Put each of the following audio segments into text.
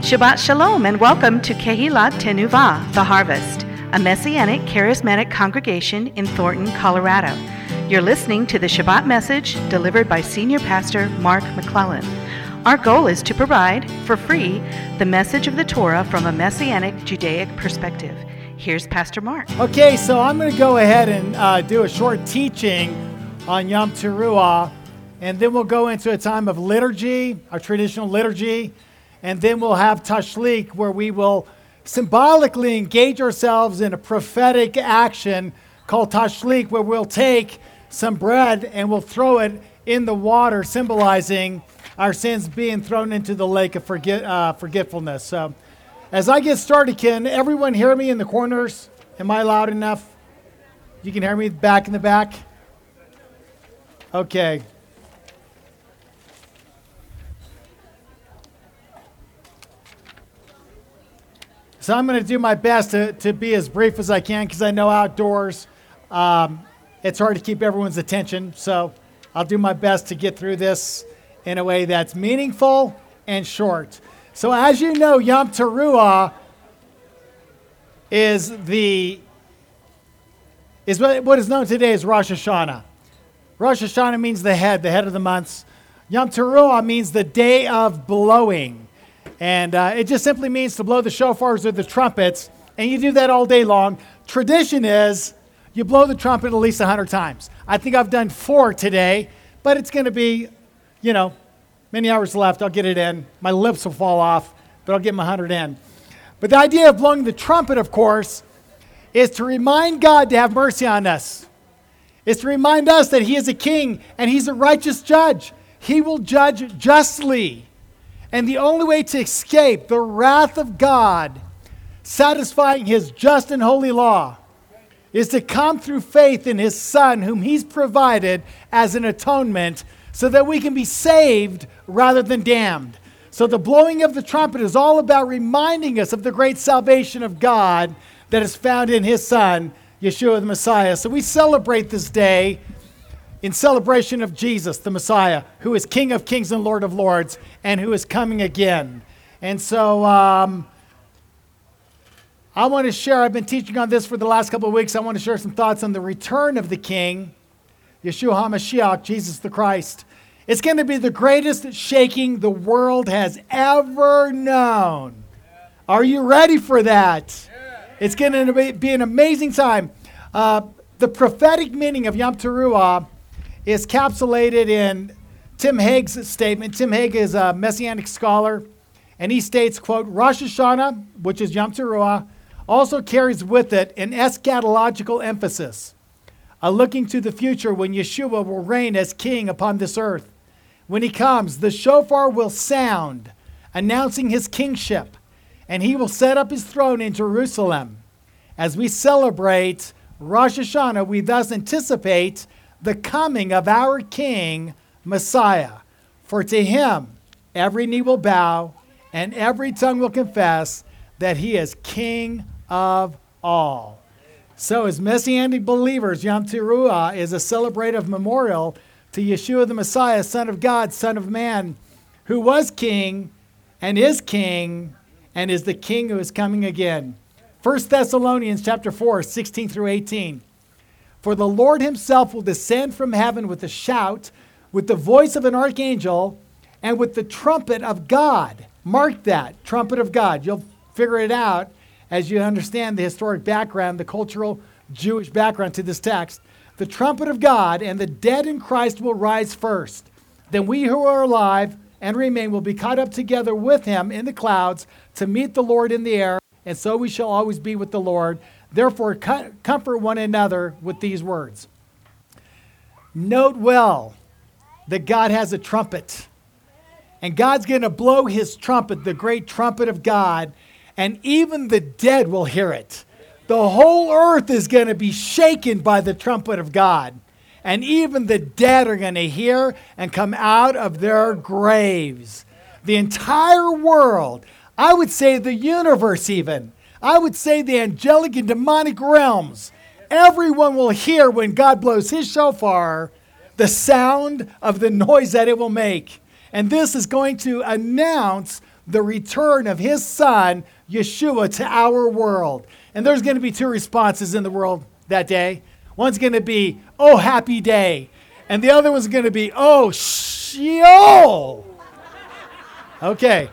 Shabbat Shalom and welcome to Kehilat Tenuvah, The Harvest, a Messianic charismatic congregation in Thornton, Colorado. You're listening to the Shabbat message delivered by Senior Pastor Mark McClellan. Our goal is to provide, for free, the message of the Torah from a Messianic Judaic perspective. Here's Pastor Mark. Okay, so I'm going to go ahead and do a short teaching on Yom Teruah, and then we'll go into a time of liturgy, our traditional liturgy, and then we'll have Tashlik, where we will symbolically engage ourselves in a prophetic action called Tashlik, where we'll take some bread and we'll throw it in the water, symbolizing our sins being thrown into the lake of forgetfulness. So as I get started, can everyone hear me in the corners? Am I loud enough? You can hear me back in the back? Okay. So I'm going to do my best to be as brief as I can, because I know outdoors it's hard to keep everyone's attention. So I'll do my best to get through this in a way that's meaningful and short. So as you know, Yom Teruah is what is known today as Rosh Hashanah. Rosh Hashanah means the head of the months. Yom Teruah means the day of blowing. And it just simply means to blow the shofars or the trumpets, and you do that all day long. Tradition is you blow the trumpet at least 100 times. I think I've done 4 today, but it's going to be, many hours left. I'll get it in. My lips will fall off, but I'll get my 100 in. But the idea of blowing the trumpet, of course, is to remind God to have mercy on us. It's to remind us that He is a king and He's a righteous judge. He will judge justly. And the only way to escape the wrath of God, satisfying His just and holy law, is to come through faith in His Son, whom He's provided as an atonement, so that we can be saved rather than damned. So the blowing of the trumpet is all about reminding us of the great salvation of God that is found in His Son, Yeshua the Messiah. So we celebrate this day in celebration of Jesus, the Messiah, who is King of Kings and Lord of Lords, and who is coming again. And so I want to share, I've been teaching on this for the last couple of weeks. I want to share some thoughts on the return of the King, Yeshua HaMashiach, Jesus the Christ. It's going to be the greatest shaking the world has ever known. Are you ready for that? It's going to be an amazing time. The prophetic meaning of Yom Teruah is capsulated in Tim Haig's statement. Tim Haig is a Messianic scholar, and he states, quote, Rosh Hashanah, which is Yom Teruah, also carries with it an eschatological emphasis, a looking to the future when Yeshua will reign as king upon this earth. When He comes, the shofar will sound, announcing His kingship, and He will set up His throne in Jerusalem. As we celebrate Rosh Hashanah, we thus anticipate the coming of our King, Messiah. For to Him every knee will bow and every tongue will confess that He is King of all. So as Messianic believers, Yom Teruah is a celebrative memorial to Yeshua the Messiah, Son of God, Son of Man, who was King and is the King who is coming again. 1 Thessalonians chapter 4, 16 through 18. For the Lord Himself will descend from heaven with a shout, with the voice of an archangel, and with the trumpet of God. Mark that, trumpet of God. You'll figure it out as you understand the historic background, the cultural Jewish background to this text. The trumpet of God, and the dead in Christ will rise first. Then we who are alive and remain will be caught up together with Him in the clouds to meet the Lord in the air, and so we shall always be with the Lord. Therefore, comfort one another with these words. Note well that God has a trumpet. And God's going to blow His trumpet, the great trumpet of God, and even the dead will hear it. The whole earth is going to be shaken by the trumpet of God. And even the dead are going to hear and come out of their graves. The entire world, I would say the universe even, I would say the angelic and demonic realms, everyone will hear when God blows His shofar the sound of the noise that it will make. And this is going to announce the return of his son, Yeshua, to our world. And there's going to be two responses in the world that day. One's going to be, oh, happy day. And the other one's going to be, oh, Sheol. Okay.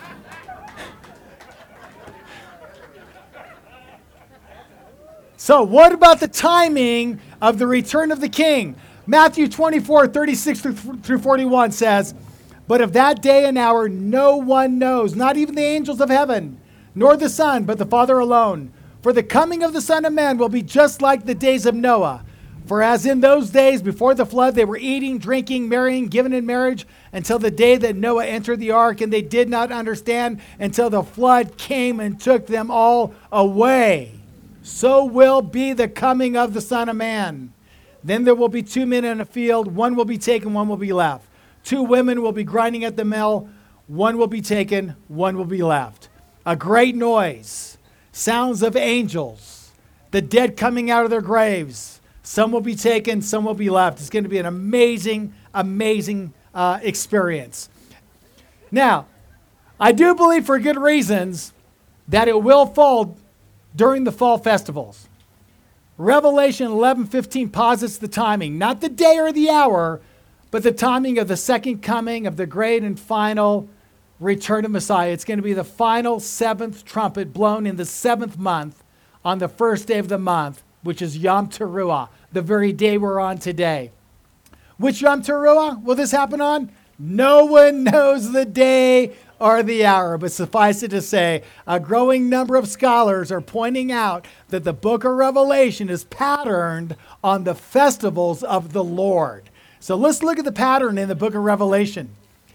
So what about the timing of the return of the king? Matthew 24, 36 through 41 says, but of that day and hour no one knows, not even the angels of heaven, nor the Son, but the Father alone. For the coming of the Son of Man will be just like the days of Noah. For as in those days before the flood, they were eating, drinking, marrying, given in marriage, until the day that Noah entered the ark, and they did not understand until the flood came and took them all away. So will be the coming of the Son of Man. Then there will be two men in a field, one will be taken, one will be left. Two women will be grinding at the mill, one will be taken, one will be left. A great noise, sounds of angels, the dead coming out of their graves. Some will be taken, some will be left. It's going to be an amazing, amazing experience. Now, I do believe for good reasons that it will fall during the fall festivals. Revelation 11:15 posits the timing, not the day or the hour, but the timing of the second coming of the great and final return of Messiah. It's going to be the final seventh trumpet blown in the seventh month on the first day of the month, which is Yom Teruah, the very day we're on today. Which Yom Teruah will this happen on? No one knows the day or the hour, but suffice it to say, a growing number of scholars are pointing out that the book of Revelation is patterned on the festivals of the Lord. So let's look at the pattern in the book of Revelation.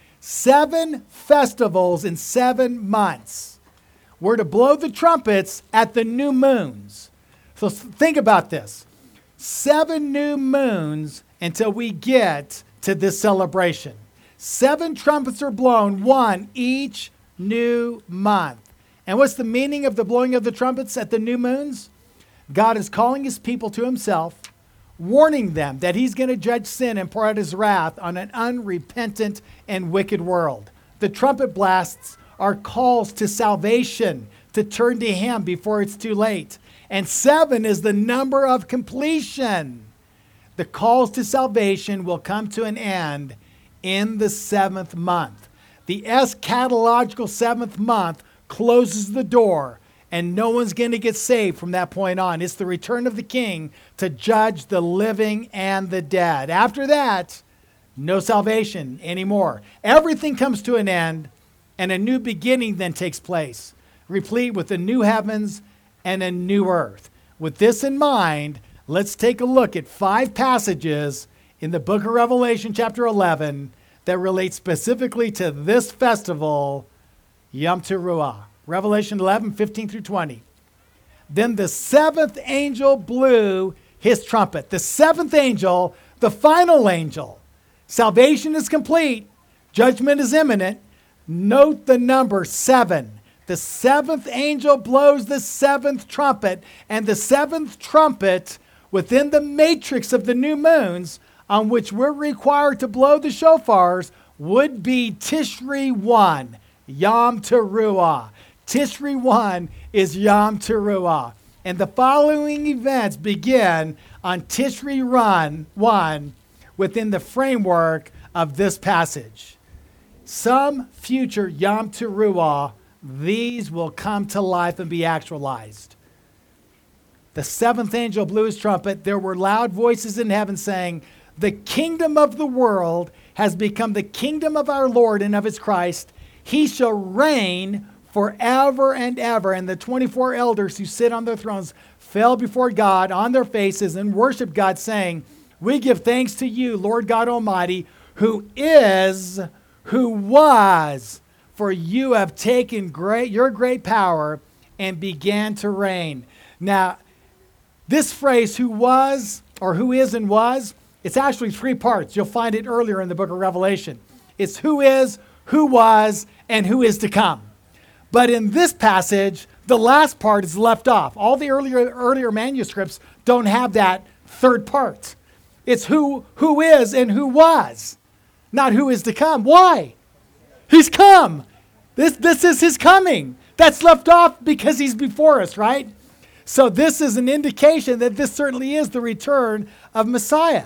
7 festivals in 7 months. We're to blow the trumpets at the new moons. So think about this. 7 new moons until we get to this celebration. 7 trumpets are blown, 1 each new month. And what's the meaning of the blowing of the trumpets at the new moons? God is calling his people to himself, warning them that he's going to judge sin and pour out his wrath on an unrepentant and wicked world. The trumpet blasts are calls to salvation, to turn to him before it's too late. And 7 is the number of completion. The calls to salvation will come to an end in the 7th month. The eschatological 7th month closes the door, and no one's going to get saved from that point on. It's the return of the king to judge the living and the dead. After that, no salvation anymore. Everything comes to an end, and a new beginning then takes place, replete with a new heavens and a new earth. With this in mind, let's take a look at 5 passages in the book of Revelation chapter 11 that relate specifically to this festival, Yom Teruah. Revelation 11:15 through 20. Then the 7th angel blew his trumpet. The 7th angel, the final angel. Salvation is complete. Judgment is imminent. Note the number 7. The 7th angel blows the 7th trumpet, and the 7th trumpet within the matrix of the new moons on which we're required to blow the shofars would be Tishri 1, Yom Teruah. Tishri 1 is Yom Teruah. And the following events begin on Tishri 1 within the framework of this passage. Some future Yom Teruah, these will come to life and be actualized. The 7th angel blew his trumpet. There were loud voices in heaven saying, the kingdom of the world has become the kingdom of our Lord and of his Christ. He shall reign forever and ever. And the 24 elders who sit on their thrones fell before God on their faces and worshiped God, saying, we give thanks to you, Lord God Almighty, who is, who was, for you have taken your great power and began to reign. Now, this phrase, who was, or who is and was, it's actually 3 parts. You'll find it earlier in the book of Revelation. It's who is, who was, and who is to come. But in this passage, the last part is left off. All the earlier manuscripts don't have that 3rd part. It's who is and who was, not who is to come. Why? He's come. This is his coming. That's left off because he's before us, right? So this is an indication that this certainly is the return of Messiah.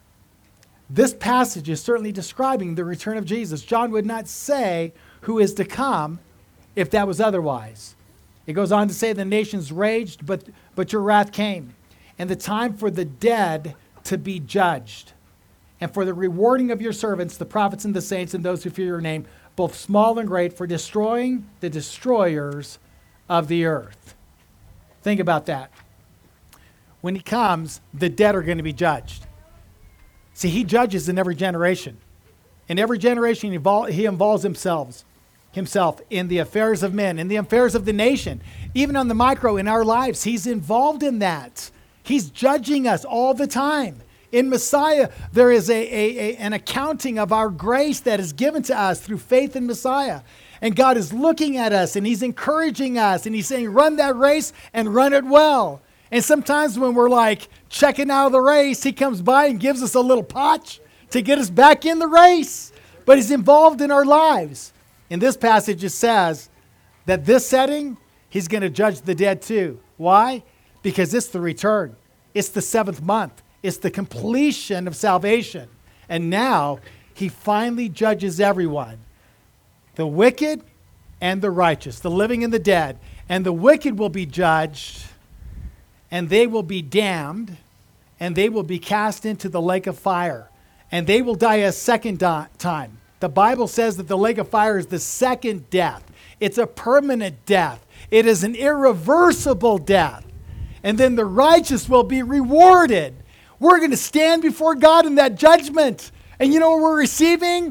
This passage is certainly describing the return of Jesus. John would not say who is to come if that was otherwise. It goes on to say the nations raged, but your wrath came, and the time for the dead to be judged, and for the rewarding of your servants, the prophets and the saints and those who fear your name, both small and great, for destroying the destroyers of the earth. Think about that. When he comes, the dead are going to be judged. See, he judges in every generation. In every generation, he involves himself in the affairs of men, in the affairs of the nation. Even on the micro in our lives, he's involved in that. He's judging us all the time. In Messiah, there is an accounting of our grace that is given to us through faith in Messiah. And God is looking at us, and he's encouraging us, and he's saying, run that race and run it well. And sometimes when we're like checking out of the race, he comes by and gives us a little potch to get us back in the race. But he's involved in our lives. In this passage, it says that this setting, he's going to judge the dead too. Why? Because it's the return. It's the 7th month. It's the completion of salvation. And now he finally judges everyone. The wicked and the righteous, the living and the dead. And the wicked will be judged, and they will be damned, and they will be cast into the lake of fire. And they will die a second time. The Bible says that the lake of fire is the second death. It's a permanent death. It is an irreversible death. And then the righteous will be rewarded. We're going to stand before God in that judgment. And you know what we're receiving?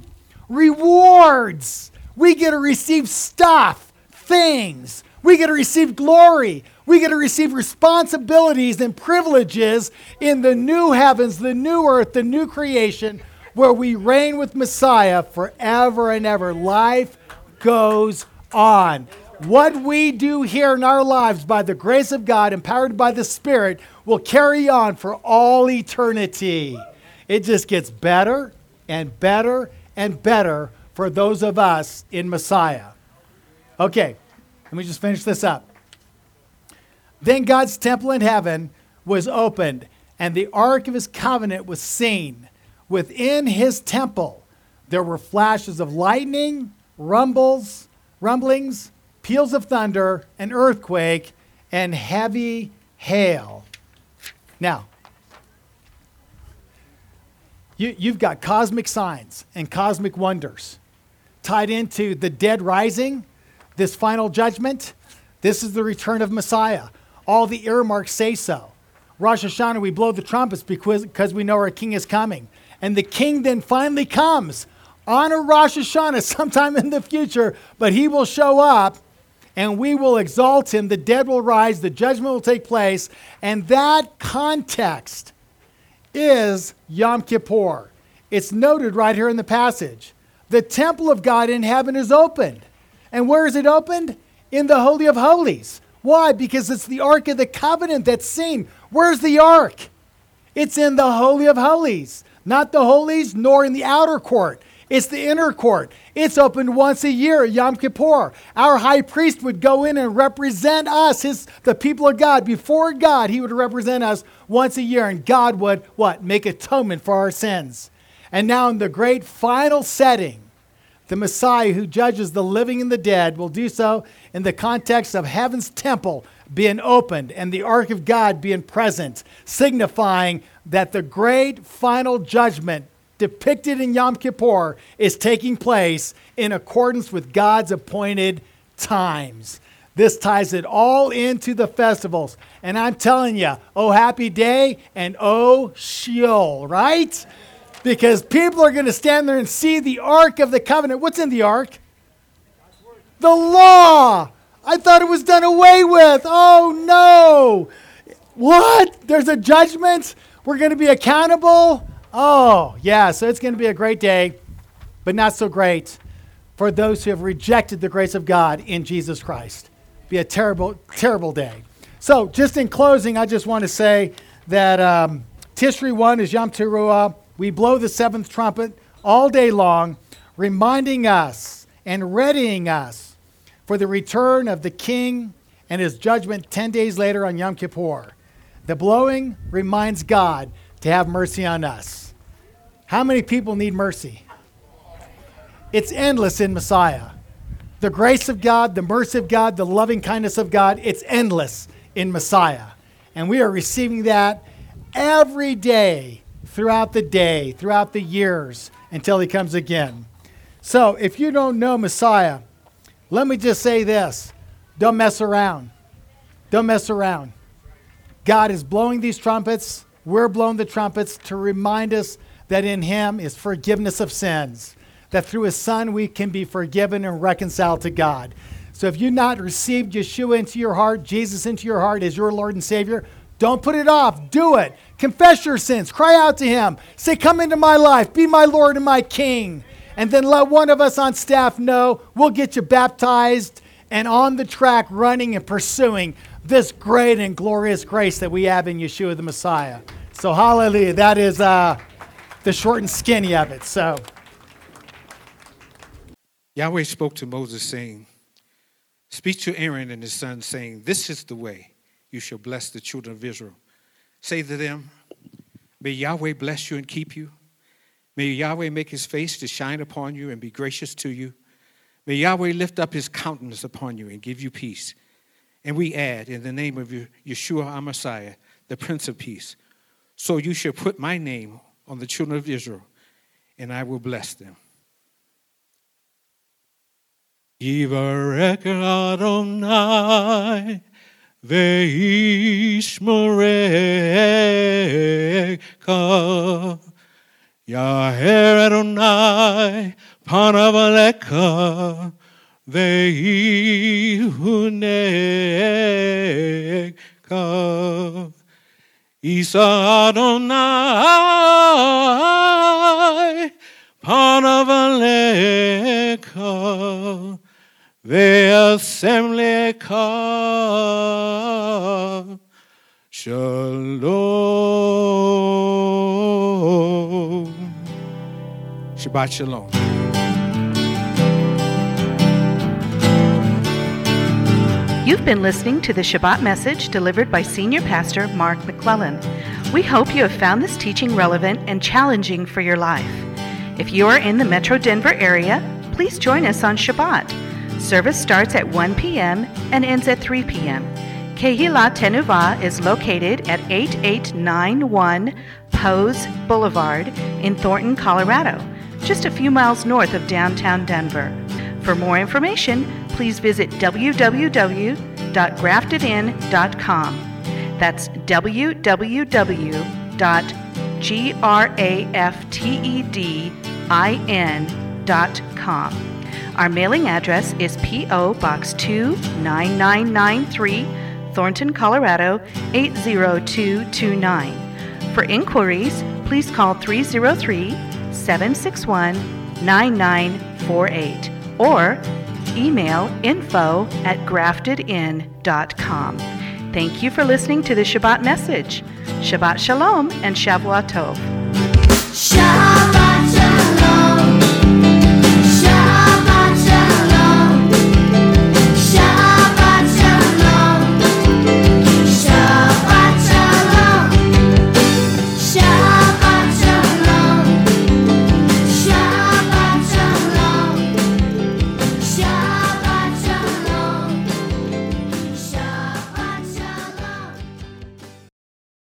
Rewards. We get to receive stuff, things. We get to receive glory. We get to receive responsibilities and privileges in the new heavens, the new earth, the new creation, where we reign with Messiah forever and ever. Life goes on. What we do here in our lives by the grace of God, empowered by the Spirit, will carry on for all eternity. It just gets better and better and better for those of us in Messiah. Okay, let me just finish this up. Then God's temple in heaven was opened, and the ark of his covenant was seen. Within his temple, there were flashes of lightning, rumblings, peals of thunder, an earthquake, and heavy hail. Now, you've got cosmic signs and cosmic wonders tied into the dead rising, this final judgment. This is the return of Messiah. All the earmarks say so. Rosh Hashanah, we blow the trumpets because we know our king is coming. And the king then finally comes on a Rosh Hashanah sometime in the future, but he will show up and we will exalt him. The dead will rise. The judgment will take place. And that context is Yom Kippur. It's noted right here in the passage. The temple of God in heaven is opened. And where is it opened? In the Holy of Holies. Why? Because it's the Ark of the Covenant that's seen. Where's the Ark? It's in the Holy of Holies. Not the holies, nor in the outer court. It's the inner court. It's opened once a year, Yom Kippur. Our high priest would go in and represent us, the people of God. Before God, he would represent us once a year. And God would, what? Make atonement for our sins. And now in the great final setting, the Messiah who judges the living and the dead will do so in the context of heaven's temple being opened and the ark of God being present, signifying that the great final judgment depicted in Yom Kippur is taking place in accordance with God's appointed times. This ties it all into the festivals. And I'm telling you, oh happy day and oh Sheol, right? Because people are going to stand there and see the Ark of the Covenant. What's in the Ark? The law. I thought it was done away with. Oh, no. What? There's a judgment? We're going to be accountable? Oh, yeah. So it's going to be a great day, but not so great for those who have rejected the grace of God in Jesus Christ. Be a terrible, terrible day. So just in closing, I just want to say that Tishri 1 is Yom Teruah. We blow the 7th trumpet all day long, reminding us and readying us for the return of the king and his judgment 10 days later on Yom Kippur. The blowing reminds God to have mercy on us. How many people need mercy? It's endless in Messiah. The grace of God, the mercy of God, the loving kindness of God, it's endless in Messiah. And we are receiving that every day, throughout the years, until he comes again. So if you don't know Messiah, let me just say this. Don't mess around. Don't mess around. God is blowing these trumpets. We're blowing the trumpets to remind us that in him is forgiveness of sins, that through his son we can be forgiven and reconciled to God. So if you've not received Yeshua into your heart, Jesus into your heart as your Lord and Savior, don't put it off. Do it. Confess your sins. Cry out to him. Say, come into my life. Be my Lord and my King. And then let one of us on staff know. We'll get you baptized and on the track running and pursuing this great and glorious grace that we have in Yeshua the Messiah. So hallelujah. That is the short and skinny of it. So Yahweh spoke to Moses, saying, speak to Aaron and his sons, saying, this is the way you shall bless the children of Israel. Say to them, may Yahweh bless you and keep you. May Yahweh make his face to shine upon you and be gracious to you. May Yahweh lift up his countenance upon you and give you peace. And we add, in the name of Yeshua HaMashiach, the Prince of Peace, so you shall put my name on the children of Israel, and I will bless them. Yivarech Adonai ve'yishmerecha Yaher Adonai panav alecha ve'yihunecha Isa Adonai panav alecha ve'asemlecha shalom. Shabbat shalom. You've been listening to the Shabbat message delivered by Senior Pastor Mark McClellan. We hope you have found this teaching relevant and challenging for your life. If you are in the Metro Denver area, please join us on Shabbat. Service starts at 1 p.m. and ends at 3 p.m. Kehillat Tenuvah is located at 8891 Pose Boulevard in Thornton, Colorado, just a few miles north of downtown Denver. For more information, please visit www.graftedin.com. That's www.graftedin.com. Our mailing address is P.O. Box 29993, Thornton, Colorado 80229. For inquiries, please call 303-761-9948 or email info@graftedin.com. Thank you for listening to the Shabbat message. Shabbat Shalom and Shavuot Tov.